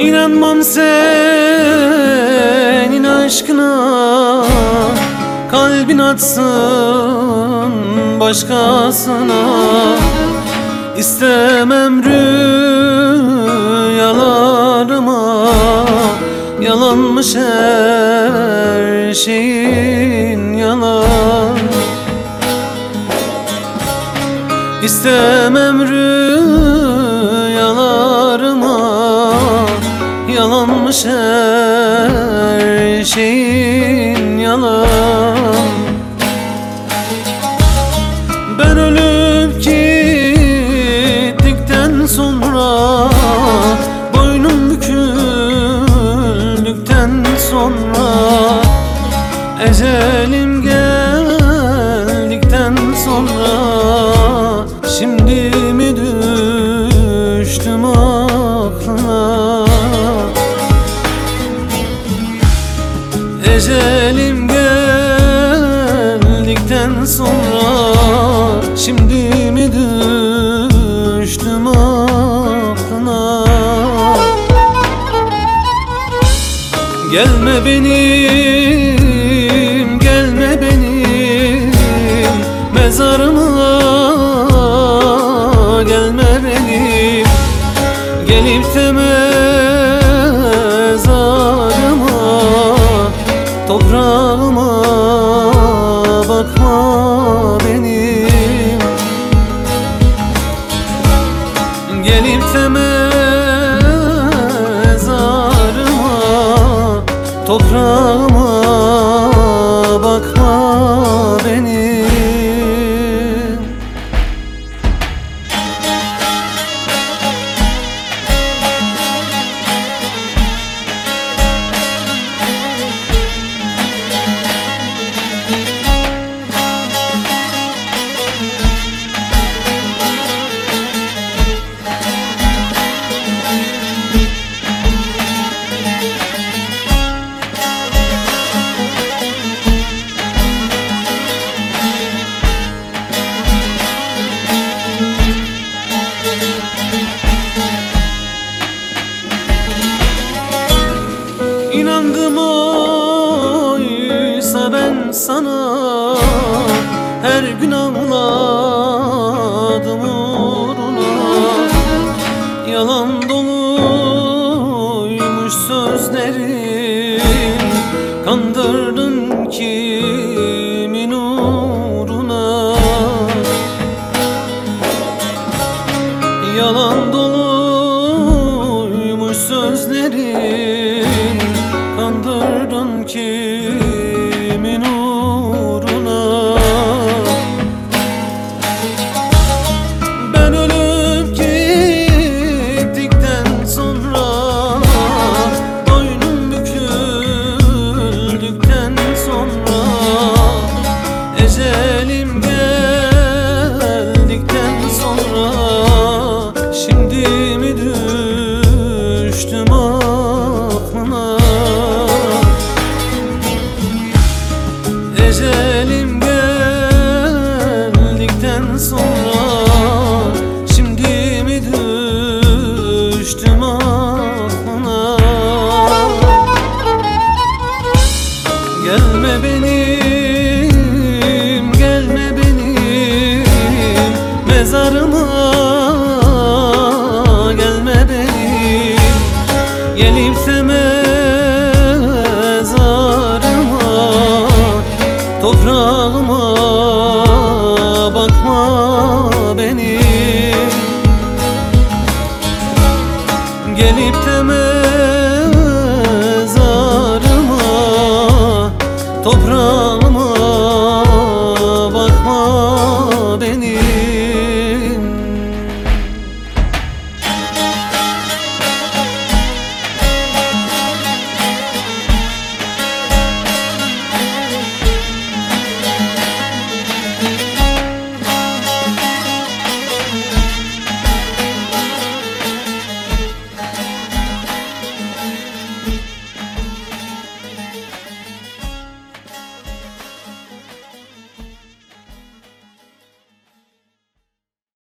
İnanmam senin aşkına, kalbin atsın başkasına. İstemem rüyalarıma, yalanmış her şeyin yalan. İstemem rüyalarıma, yalanmış her şeyin yalan. Ben ölüp gittikten sonra, boynum büküldükten sonra, ecelim geldikten sonra, şimdi mi düştüm aklına? Ecelim geldikten sonra, şimdi mi düştüm aklına? Gelme benim, gelme benim mezarıma, gelme benim. Gelip de mezarıma, toprağıma bakma benim. Gelip de mezarıma, toprağıma bakma benim. İnandım oysa ben sana, her gün ağladım uğruna. Yalan doluymuş sözlerin, kandırdın kimin uğruna? Yalan doluymuş sözlerin, kandırdın kimin uğruna? Ben ölüp gittikten sonra, boynum büküldükten sonra, ecelim geldikten sonra, şimdi mi düştüm aklına? Ecelim geldikten sonra, şimdi mi düştüm aklına? Gelme benim, gelme benim mezarıma, gelme benim. Gelip de mezarıma, toprağıma bakma benim. Gelip de mezarıma, toprağıma